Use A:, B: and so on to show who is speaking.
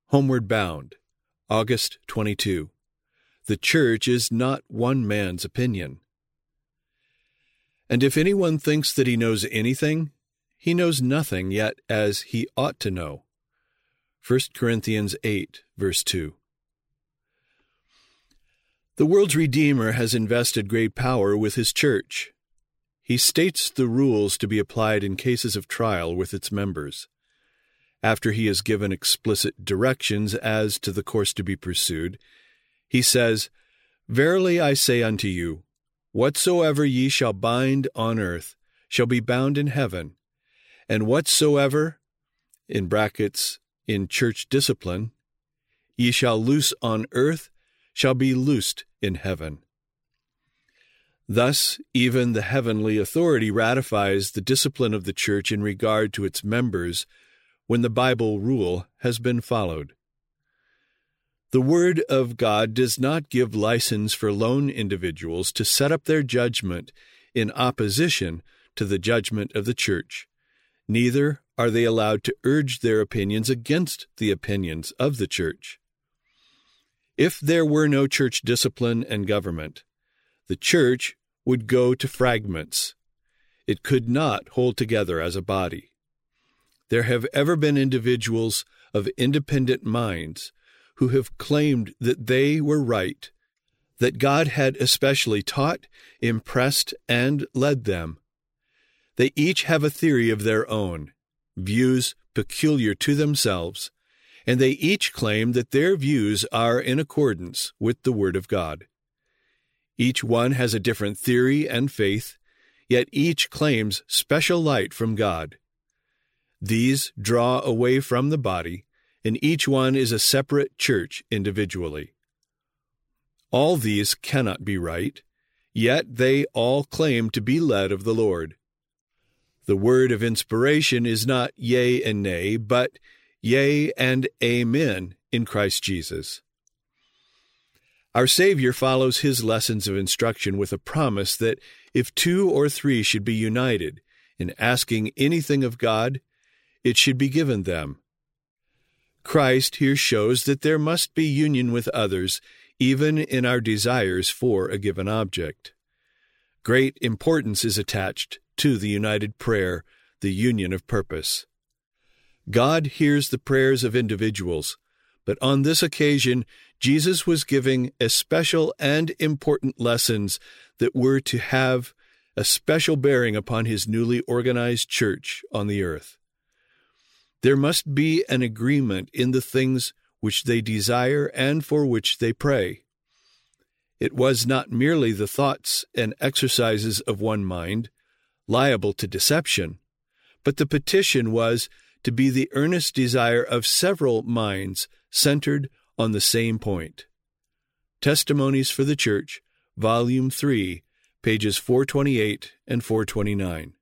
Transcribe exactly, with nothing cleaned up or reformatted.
A: Homeward Bound, August twenty-second. The church is not one man's opinion. And if anyone thinks that he knows anything, he knows nothing yet as he ought to know. First Corinthians eight, verse two. The world's Redeemer has invested great power with his church. He states the rules to be applied in cases of trial with its members. After he has given explicit directions as to the course to be pursued, he says, "Verily I say unto you, whatsoever ye shall bind on earth shall be bound in heaven, and whatsoever," in brackets, in church discipline, "ye shall loose on earth shall be loosed in heaven." Thus, even the heavenly authority ratifies the discipline of the church in regard to its members when the Bible rule has been followed. The Word of God does not give license for lone individuals to set up their judgment in opposition to the judgment of the church. Neither are they allowed to urge their opinions against the opinions of the church. If there were no church discipline and government, the church would go to fragments. It could not hold together as a body. There have ever been individuals of independent minds who have claimed that they were right, that God had especially taught, impressed, and led them. They each have a theory of their own, views peculiar to themselves, and they each claim that their views are in accordance with the Word of God. Each one has a different theory and faith, yet each claims special light from God. These draw away from the body, and each one is a separate church individually. All these cannot be right, yet they all claim to be led of the Lord. The word of inspiration is not yea and nay, but yea and amen in Christ Jesus. Our Savior follows his lessons of instruction with a promise that if two or three should be united in asking anything of God, it should be given them. Christ here shows that there must be union with others, even in our desires for a given object. Great importance is attached to the united prayer, the union of purpose. God hears the prayers of individuals, but on this occasion, Jesus was giving especial and important lessons that were to have a special bearing upon his newly organized church on the earth. There must be an agreement in the things which they desire and for which they pray. It was not merely the thoughts and exercises of one mind, liable to deception, but the petition was to be the earnest desire of several minds centered on the same point. Testimonies for the Church, Volume three, pages four twenty-eight and four twenty-nine.